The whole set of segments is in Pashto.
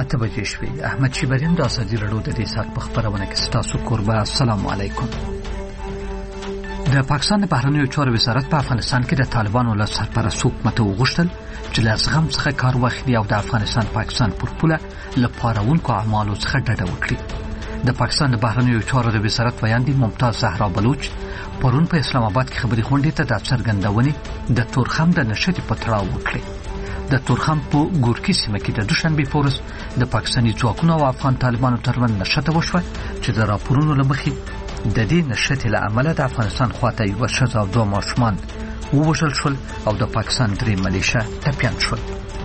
8 بجې شوې. احمد شیبرین د ازادي راډیو د دې ساعت په خبرونه کې ستاسو کوربه. السلام علیکم. د پاکستان د بهرنیو چارو وزارت په افغانستان کې د طالبانو له سرپرست حکومت وغوښتل چې له زغم څخه کار واخلي او د افغانستان پاکستان پر پوله له پارونکو اعمالو څخه ډډه وکړي. د پاکستان د بهرنیو چارو د وزارت ویاندې ممتاز زهرا بلوچ پرون په اسلام آباد کې خبري غونډې ته د څرګندونې د تورخم د نشټې په تړاو وکړي. د تورخم په ګورکي سیمه کې د دوشنبه پورس د پاکستاني ځواکونو او افغان طالبانو ترمنځ نشته وشوه چې د راپورونو له مخې د دې نشټې له امله د افغانستان خواته یو ښځه او 2 ماشومان ووژل شول او د پاکستان 3 ملیشه ټپیان شول.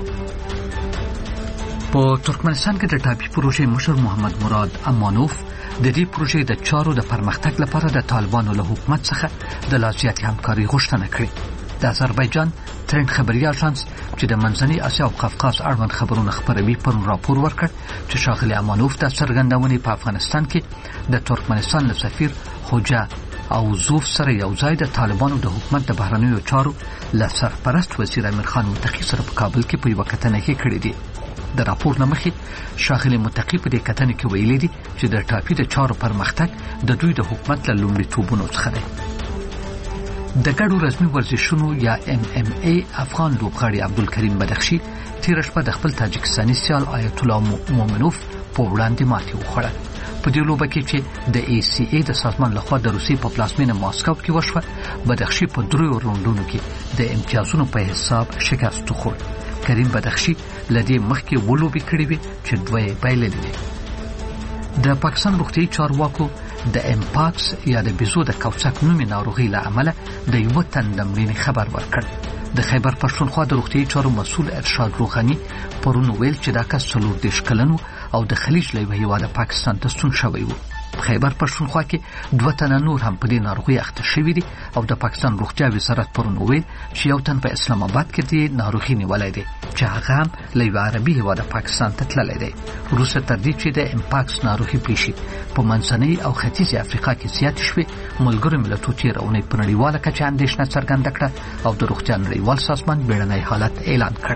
په ترکمنستان کې د ټاپي پروژې مشر محمد مراد امانوف د دې پروژې د چارو د پرمختګ لپاره د طالبانو له حکومت څخه د لا زیاتې همکاري غوښتنه کړې. د آذربایجان ترند خبري اژانس چې د منځنۍ اسیا او قفقاز اړوند خبرونه خپروي پرون راپور ورکړ چې ښاغلي امانوف د څرګندونې په افغانستان کې د ترکمنستان له سفیر خوجا او زوف سره یو ځای د طالبانو د حکومت د بهرنیو چارو له سرپرست وزیر امیر خان متقی سره په کابل کې په یوه کتنه کې کړې دي. د راپور نه مخې ښاغلي متقی په دې کتنه کې ویلي دي چې د ټاپي د چارو پرمختګ د دوی د حکومت له لومړیتوبونو څخه دی. د ګډو رسمي ورزشونو یا MMA افغان لوبغاړي عبدالکریم بدخشي تېره شپه د خپل تاجکستاني سیال آیت الله مومنوف په وړاندې ماتې وخوړه. په دې لوبه کې چې د ACA د سازمان لخوا د روسیې په پلازمینه ماسکو کې وشوه، بدخشي په 3 راوندونو کې د امتیازونو په حساب شکست وخوړ. کریم بدخشي لدې مخکې ولوبې کړې وې چې 2 یې بایللې وې. د پاکستان روغتیايي چارواکو د امپاکس یا د بیزو د کوڅک نومي ناروغي له امله د یو تن د مړینې خبر ورکړ. د خیبر پښتونخوا د روغتیايي چارو مسؤل ارشاد روغاني پرون ویل چې دا کس 40 کلن او د خلیج له هیواده پاکستان ته ستون شوی و. خیبر پښتونخوا کې 2 تنه نور هم په دې ناروغي اخته شوي دي او د پاکستان روغتیا وزارت پرون ویل چې یو تن په اسلام آباد کې د ناروغي نیولای دی چې هغه هم له عربي هیواده پاکستان ته تللی دی. وروسته تر دې چې د امپاکس ناروغي پیښې په منځنۍ او ختیځې افریقا کې زیاتې شوې، ملګرو ملتونو تېره اونۍ په نړیواله کچه اندېښنه څرګنده کړه او د روغتیا نړیوال سازمان بیړنی حالت اعلان کړ.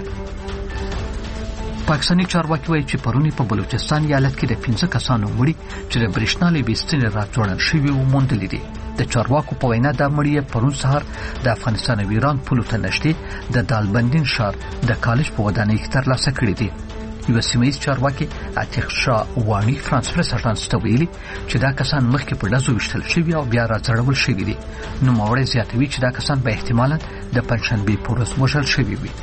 پاکستاني چارواکي وایي چې پرونی په بلوچستان ایالت کې د 15 کسانو مړي چې د برېښنا له بېستنې راځوړل شوي وو موندلي دي. د چارواکو په وینا دا مړي پرون سهار د افغانستان او ایران پولو ته نږدې د دالبندین ښار د کالج په ودانۍ کې ترلاسه کړي دي. یو سیمه‌ییز چارواکي عتیق شاه وانی فرانس پرس اژانس ته ویلي چې دا کسان مخکې په ډزو ویشتل شوي او بیا راځړول شوي دي. نوموړی زیاتوي چې دا کسان به احتمالاً د پنجشنبې په ورځ وژل شوي وي.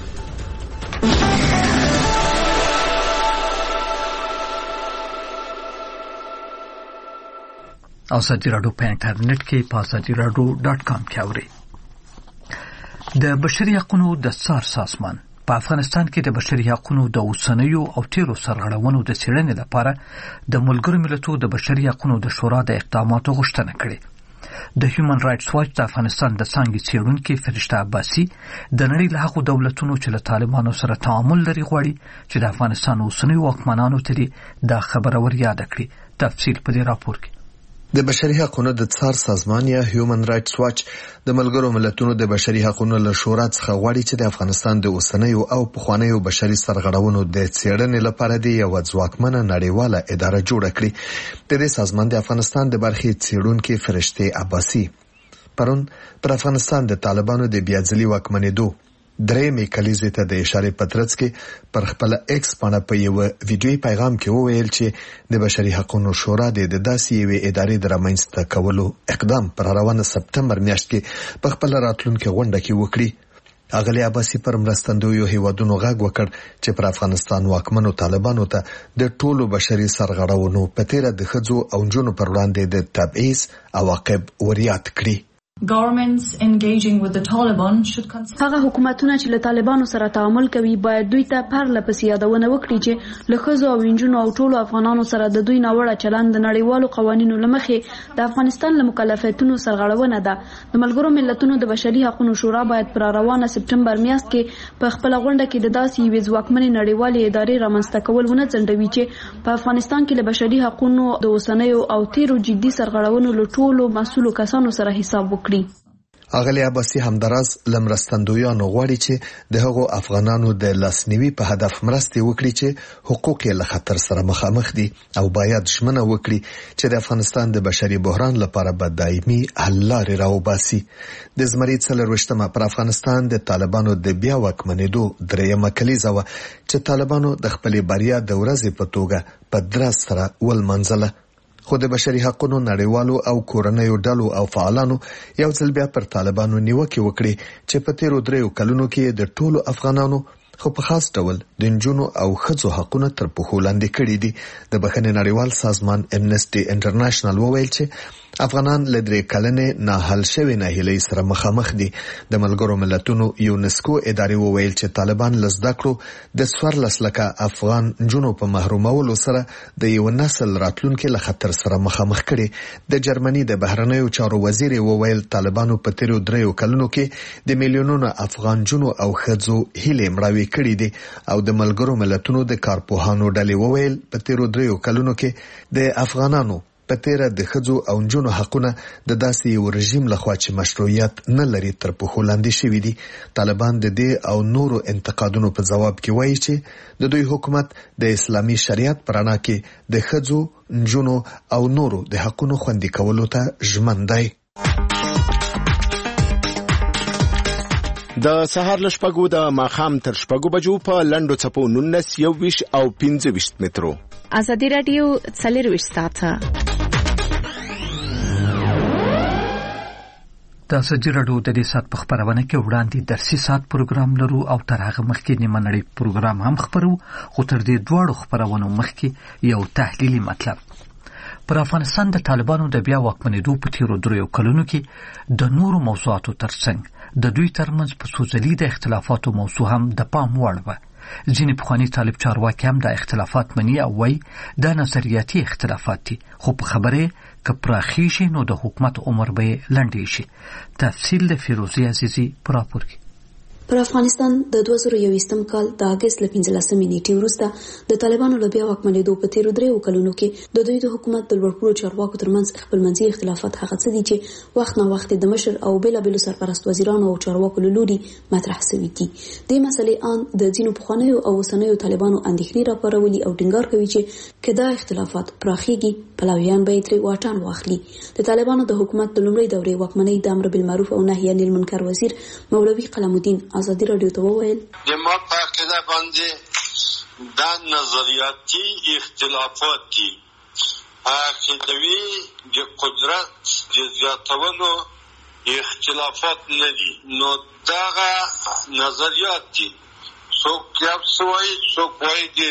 ازادي راډیو په انټرنیټ کې په azadiradio.com کې اورئ. د بشري حقوقو د څار سازمان په افغانستان کې د بشري حقوقو د اوسنیو او تیرو سرغړونو د څېړنې لپاره د ملګرو ملتونو د بشري حقوقو د شورا د اقداماتو غوښتنه کړې. د هیومن رائټس واچ د افغانستان د څانګې څېړونکي فرشته عباسي د نړۍ له هغو دولتونو چې له طالبانو سره تعامل لري غواړي چې د افغانستان اوسنیو واکمنانو ته د خبره ور یاد کړي. تفصیل په دې راپور کې. د بشري حقوقو د څار سازمان یا هیومن رائټس واچ د ملګرو ملتونو د بشري حقوقو له شورا څخه غواړي چې د افغانستان د اوسنیو او پخوانیو بشري سرغړونو د څېړنې لپاره د یو ځواکمنه نړیواله اداره جوړه کړي. د دې سازمان د افغانستان د برخې څېړونکي فرشته عباسي پرون پر افغانستان د طالبانو د بیاځلي واکمنېدو درېمې کلیزې ته د اشارې پترڅ کې پر خپل ایکس باندې په یو ویډیوي پیغام کې وویل چې د بشري حقوقو شورا د داسې یوې ادارې د رامنځته کولو اقدام پر روانه سپتمبر میاشت کې په خپل راتلونکي غونډه کې وکړي. اغلی عباسي پر مرستندویو هیوادونو غږ وکړ چې پر افغانستان واکمنو طالبانو ته د ټولو بشري سرغړونو په تیره د ښځو او نجونو پر وړاندې د تبعیض عواقب وریاد کړي. هغه حکومتونه چې له طالبانو سره تعامل کوي باید دوی ته پرله پسې یادونه وکړي چې له ښځو او نجونو او ټولو افغانانو سره د دوی ناوړه چلند د نړیوالو قوانینو له مخې د افغانستان له مکلفیتونو سرغړونه ده. د ملګرو ملتونو د بشري حقوقو شورا باید پر روانه سپتمبر میاشت کې په خپل غونډه کې د داسې یوې ځواکمنې نړیوالې ادارې رامنځته کول ونه ځنډوي چې په افغانستان کې له بشري حقوقو د اوسنیو او تیرو جدي سرغړونو له ټولو مسؤلو کسانو سره حساب وکړي. اغلی عباسی همدراز لمرستندویانو غواړي چې د هغو افغانانو د لاسنیوي په هدف مرستې وکړي چې حقوق یې له خطر سره مخامخ دي او باید ژمنه وکړي چې د افغانستان د بشري بحران لپاره به دایمي حل لارې راوباسي. د زمري 24مه پر افغانستان د طالبانو د بیا واکمنېدو درېیمه کلیزه وه چې طالبانو د خپلې بریا د ورځې په توګه په دراز سره ولمانځله. خو د بشري حقوقو نړیوالو او کورنیو ډلو او فعالانو یو ځل بیا پر طالبانو نیوکې وکړي چې په تیرو 3 کلونو کې د ټولو افغانانو خو په خاص ډول د نجونو او ښځو حقونه تر پښو لاندې کړي دي. د بخښنې نړیوال سازمان امنسټي انټرنیشنل وویل چې افغانان له 3 کلنې ناحل شوې ناهیلۍ سره مخامخ دي. د ملګرو ملتونو یونسکو ادارې وویل چې طالبان له زده کړو د 14 لکه افغان نجونو په محرومولو سره د یو نسل راتلونکي له خطر سره مخامخ کړي. د جرمني د بهرنیو چارو وزیر وویل طالبانو په تیرو 3 کلونو کې د میلیونونو افغان نجونو او ښځو هیلې مړاوې کړي دي او د ملګرو ملتونو د کارپوهانو ډلې وویل په تیرو 3 کلونو کې د افغانانو په تیره د ښځو او نجونو حقونه د داسې یو رژیم لخوا چې مشروعیت نه لري تر پښو لاندې شوي دي. طالبان د دې او نورو انتقادونو په جواب کې وایي چې د دوی حکومت د اسلامي شریعت پر رڼا کې د ښځو، نجونو او نورو د حقونو خوندي کولو ته ژمن دی. د سهار له 6 د ماښام تر 6 بجو په لنډو څپو 19 21 او 25 مترو. ازادي رادیو 24 ساعته د ازادي رادیو د دې سات په خبرونه کې وړاندې درسي سات پروګرام لرو او تر هغه مخکې نیمه نړۍ پروګرام هم خبرو. خو تر دې دواړو خبرونو مخکې یو تحلیلي مطلب. پر افغانستان د طالبانو د بیا واکمنېدو په تیرو 3 کلونو کې د نورو موضوعاتو ترڅنګ د دوی ترمنځ په سوزلي د اختلافاتو موضوع هم د پام وړ و. ځینې پخواني طالب چارواکي هم د اختلافات مني او وایي دا نظریاتي اختلافات دي، خو په خبره که پراخي شي نو د حکومت عمر به لنډی شي. تفصیل د فیروزي عزیزي پر راپور کې. پر افغانستان د 2021م کال د اگست له 15مې نیټې وروسته د طالبانو له بیا واکمنېدو په تیرو 3 کلونو کې د دوی د حکومت د لوړپوړو چارواکو ترمنځ خپلمنځي اختلافات هغه څه دي چې وخت نه وخت د مشر او بېلابېلو سرپرست وزیرانو او چارواکو له لوري مطرح شوي دي. دې مسلې ان د ځینو پخوانیو او اوسنیو طالبانو اندېښنې راپارولي او ټینګار کوي چې کدا اختلافات پراخیږي پلاویان به ترې واټن واخلي. د طالبانو د حکومت د لومړۍ دورې واکمنۍ د امر بالمعروف او نهي عن المنکر وزیر مولوي قلم الدین ازادي رادیو ته وویل د ما په عقیده باندې دا نظریاتي اختلافات دي. عقیدوي د قدرت د زیاتولو اختلافات نه دي، نو دغه نظریات دي. څوک یو څه وایي، څوک وایي د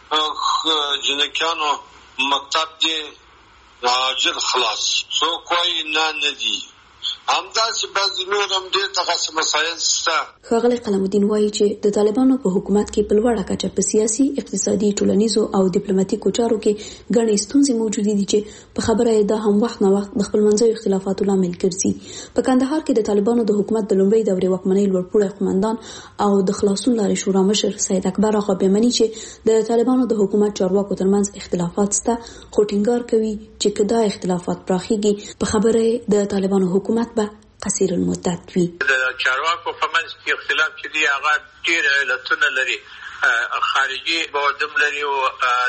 جنکیانو مکتب دی عاجل خلاص، څوک وایي نه دي. همداسې بعضې نور هم ډېر دغسې مسایل شته. ښاغلی قلم الدین وایي چې د طالبانو په حکومت کې په لوړه کچه په سیاسي، اقتصادي، ټولنیزو او ډیپلوماټیکو چارو کې ګڼې ستونزې موجودې دي چې په خبره یې دا هم وخت نه وخت د خپلمنځیو اختلافاتو لامل ګرځي. په کندهار کې د طالبانو د حکومت د لومړۍ دورې واکمنۍ لوړپوړی قومندان او د خلاصون لارې شورا مشر سید اکبر آغا بیمني چې د طالبانو د حکومت چارواکو ترمنځ اختلافات شته، خو ټینګار کوي چې که دا اختلافات پراخیږي په خبره یې د طالبانو حکومت به قصير المدت وي. د چارواکو په منځ کې اختلاف چې دی هغه ډېر علتونه لري، خارجي بودم لري او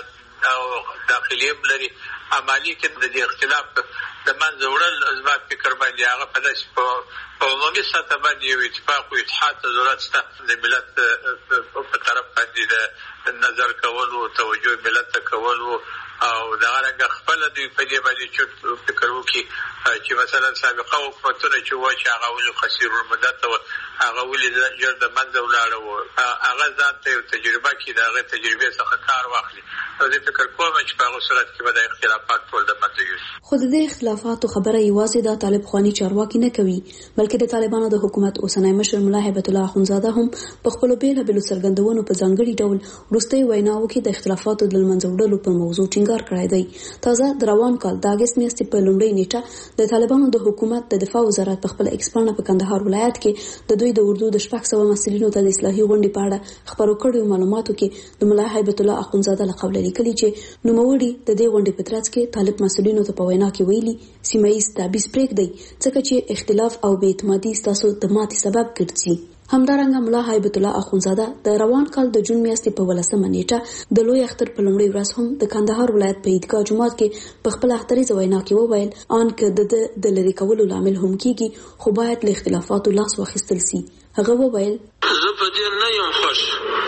داخلي لري. عملی کې د دې اختلاف د منځ وړل زما فکر باندې هغه په داسې په عمومي سطح باندې یو اتفاق او اتحاد ته ضرورت شته. د ملت په طرف باندې د نظر کولو، توجه ملت ته کولو او دغه رنګه خپل دوی په دې باندې چې فکر وکړي چې مثلا سابقه حکومتونه چې و چې هغه ولې قصير المدت و، هغه ولې ژر د منځه ولاړه و، هغه ځان ته یو تجربه کې د هغې تجربې څخه کار واخلي. زه فکر کوم چې په هغه صورت کې به د اختلافات ټول د منځه یوسي. خو د دې اختلافاتو خبره یوازې د طالب خواني چارواکي نه کوي، بلکې د طالبانو د حکومت اوسنی مشر ملا هیبت الله اخونزاده هم په خپلو بېلابېلو څرګندونو په ځانګړي ډول وروستۍ ویناوو کې د اختلافاتو د له منځه وړلو پر موضوع ټینګار کړی دی. تازه د روان کال د اګست میاشتې په لومړۍ نیټه د طالبانو د حکومت د دفاع وزارت په خپل ایکس پاڼه په کندهار ولایت کې د دوی دوی د اردو د 600 مسلمانانو ته د اصلاحي غونډې په اړه خبرو کړو معلوماتو کې د ملا هیبت الله اخونزاده لقب لري کلی چې نوموړي د دې غونډې په ترڅ کې طالب مسلمانانو ته په وینا کې ویلي سیمه ایز تابعیض پرېږدي ځکه چې اختلاف او بې اعتمادي ستاسو د ماتې سبب ګرځي. همدارنګه ملا هیبت الله اخونزاده د روان کال د جون میاشتې په 18 نیټه د لوی اختر په لومړۍ ورځ هم د کندهار ولایت په عیدګاه جومات کې په خپل اختریزه وینا کې وویل ان که د لری کولو لامل هم کیږي خو باید له اختلافاتو لاس واخیستل سي. هغه وویل زه په دې نه یم خوښ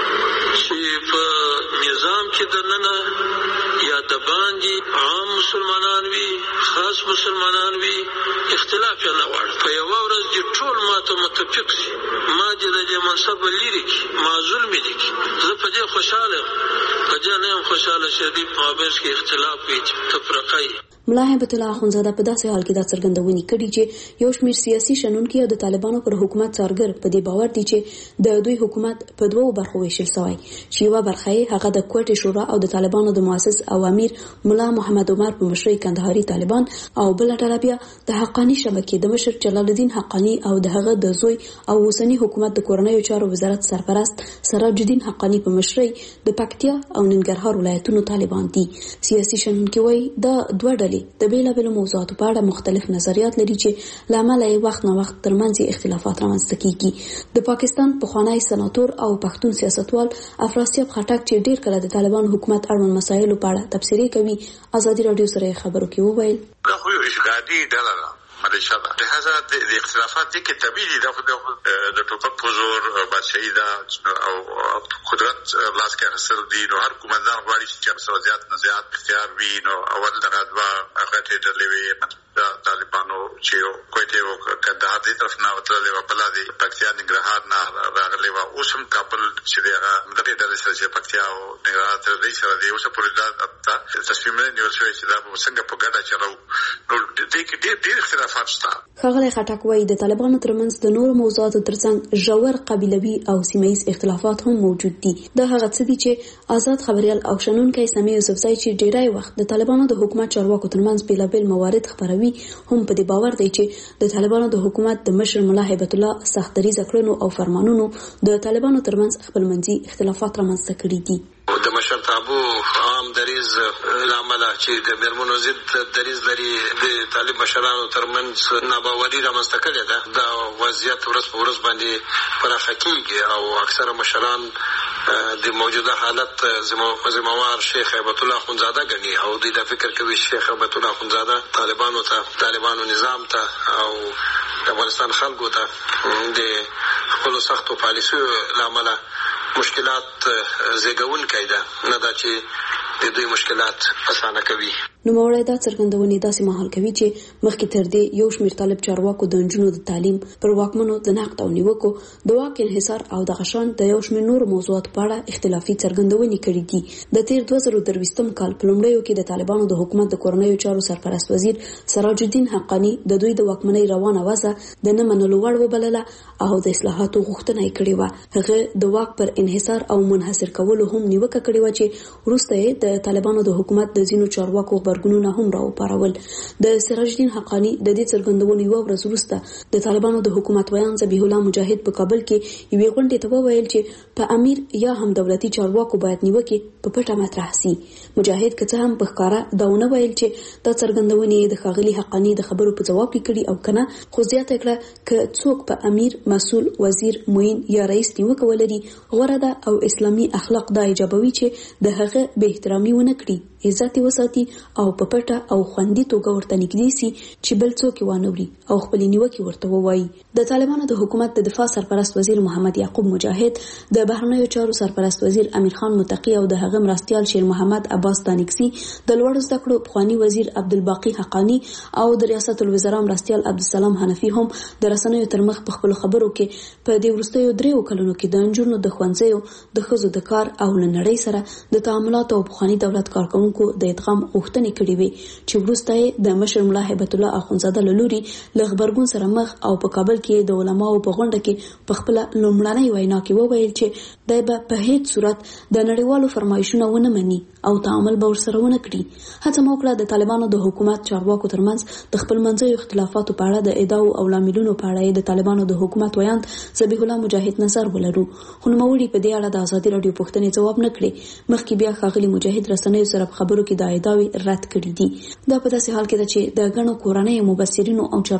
چې په نظام کې د نن یا د باندې عام مسلمانان وي خاص مسلمانان وي اختلاف یې نه غواړي په یو ورځ دې ټول ماته متفق سي ما دې د دې منصب لري کې ما ظلم دي کې زه په دې خوشاله په دې نه یم خوشاله چې دې په مابین کې اختلاف وي تفرقه وي. ملا هیبت الله اخونزاده په داسې حال کې دا څرګندونې کړې چې یو شمېر سیاسي شنونکي او د طالبانو پر حکومت څارګر په دې باور دي چې د دوی حکومت په دوو برخو ویشل شوی چې یوه برخه یې هغه د کوټې شورا او د طالبانو د مؤسس او امیر ملا محمد عمر په مشرۍ کندهاري طالبان او بل ډله بیا د حقانی شبکې د مشر جلال الدین حقانی او د هغه د زوی او اوسنی حکومت د کورنیو چارو وزارت سرپرست سراج الدین حقانی په مشرۍ د پکتیا او ننګرهار ولایتونو طالبان دي. سیاسي شنونکي وایي دا دوه ډلې د بیلابیلو موضوعاتو په اړه مختلف نظریات لري چې لامل یې وخت نه وخت ترمنځ اختلافات رامنځته کیږي. د پاکستان پخوانی سناتور او پښتون سیاستوال افراسیاب خټک چې ډیر کله د طالبان حکومت اړوند مسایلو په اړه تبصرې کوي ازادي رادیو سره خبرو کې وویل دا خو یو اشغالي ډله ده مدرسه ده لهذا د اختلافات دي کې طبيعي د ټوپک په زور بادشاہي ده او قدرت لاس کې حاصل دي نو هر کومندان غواړي چې څو زیات نه زیات اختیار وي نو اول دغه دوا هغه ته ډلې طالبانو چې کوټه او کندهار دې طرف نه وتلې و بل دي پکتیا ننګرهار نه راغلي و اوس هم کابل چې دغه دغه ډلې سره چې پکتیا او ننګرهار ته دې سره دي اوس پورې دا تصمیم نیول شوی چې دا څنګه په ګډه چلو نو دې کې ډېر اختلافات شته. ښاغلی خټک وایي د طالبانو ترمنځ د نورو موضوعاتو ترڅنګ ژور قبیلوي او سیمه‌ییز اختلافات هم موجود دي. دا هغه څه دي چې آزاد خبریال او شنونکی سمیع یوسفزی چې ډیری وخت د طالبانو د حکومت چارواکو ترمنځ بیلابیل موارد خبروي هم په دې باور دی چې د طالبانو د حکومت د مشر ملا هیبت الله سخت دریځه کړنو او فرمانونو د طالبانو ترمنځ خپلمنځي اختلافات رامنځته کړي دي. د مشرتابو عام دریز لامل چې د میرمنو ضد دریز لري د طالب مشرانو ترمنځ ناباوري رامنځته کړې ده. دا وضعیت ورځ په ورځ باندې پراخه کیږي او اکثره مشران د موجوده حالت ذمہوار شیخ هیبت الله اخونزاده ګڼي او دوی دا فکر کوي شیخ هیبت الله اخونزاده طالبانو نظام ته او د افغانستان خلکو ته د خپلو سختو پالیسیو لامل مشکلات زیږونکی ده نه دا چې د دوی مشکلات اسانه کوي. نوموړی دا څرګندونې داسې مهال کوي چې مخکې تر دې یو شمېر طالب چارواکو د نجونو د تعلیم پر واکمنو د نقد او نیوکو د واک انحصار او دغه شان د یو شمېر نور موضوعاتو په اړه اختلافي څرګندونې کړې دي. د تیر 2023 کال په لومړیو کې د طالبانو د حکومت د کورنیو چارو سرپرست وزیر سراج الدین حقانی د دوی د واکمنۍ روانه وضع د نه منلو وړ وبلله او د اصلاحاتو غوښتنه یې کړې وه. هغه د واک پر انحصار او منحصر کولو هم نیوکه کړې وه چې وروسته یې د طالبانو د حکومت د ځینو چارواکو غبرګونونه هم راوپارول. د سراج الدین حقانی د دې څرګندونې یو ورځ وروسته د طالبانو د حکومت ویان ذبیح الله مجاهد په کابل کې یوې غونډې ته وویل چې په امیر یا هم دولتي چارواکو باید نیوکې په پټه مطرح سي. مجاهد که څه هم په ښکاره دا ونه ویل چې دا څرګندونې د ښاغلي حقانی د خبرو په ځواب کې کړي او کنه خو زیاته کړه که څوک په امیر مسؤل وزیر معین یا رئیس نیوکه ولري غوره ده او اسلامي اخلاق دا ایجابوي چې د هغه به احترامي ونه کړي عزت وساتي او په پټه او خوندي توګه ورته نږدې سي چې بل څوک وانوري او خپل نیوکه ورته ووایي. د طالبانو د حکومت د دفاع سرپرست وزیر محمد یعقوب مجاهد د بهرنیو چارو سرپرست وزیر امیر خان متقی او د هغه مرستیال شیر محمد عباس تانکسی د لوړو زده کړو پخوانی وزیر عبدالباقی حقانی او د ریاست الوزرا مرستیال عبدالسلام حنفی هم د رسنیو ترمخ په خپل خبرو کې په دې وروستیو 3 کلونو کې د انجونو د ښوونځیو د ښځو د کار او لنړۍ سره د تعاملات او پخوانی دولت کارکونکو کارکونکو د ادغام غوښتنې کړې وې چې وروسته د مشر ملا هیبت الله اخونزاده له لوري له خبرګون سره مخ او په کابل کې د علماو په غونډه کې په خپل لومړنۍ وینا کې وویل چې دای به په هیڅ صورت د نړیوالو فرمایشونو ونه مني او تعامل به ورسره ونه کړي. هڅه مو وکړه د طالبانو د حکومت چارواکو ترمنځ د خپل منځي اختلافاتو په اړه د ادعاو او لاملونو په اړه د طالبانو د حکومت ویاند ذبیح الله مجاهد نظر ولرو، خو نوموړي په دې اړه د ازادي رادیو پوښتنې ځواب نه کړي. مخکې بیا ښاغلي مجاهد رسنیو سره په خبرو کې د ادعاوې رد کړې دي. دا په داسې حال کې ده چې د ګڼو کورنیو مبصرینو او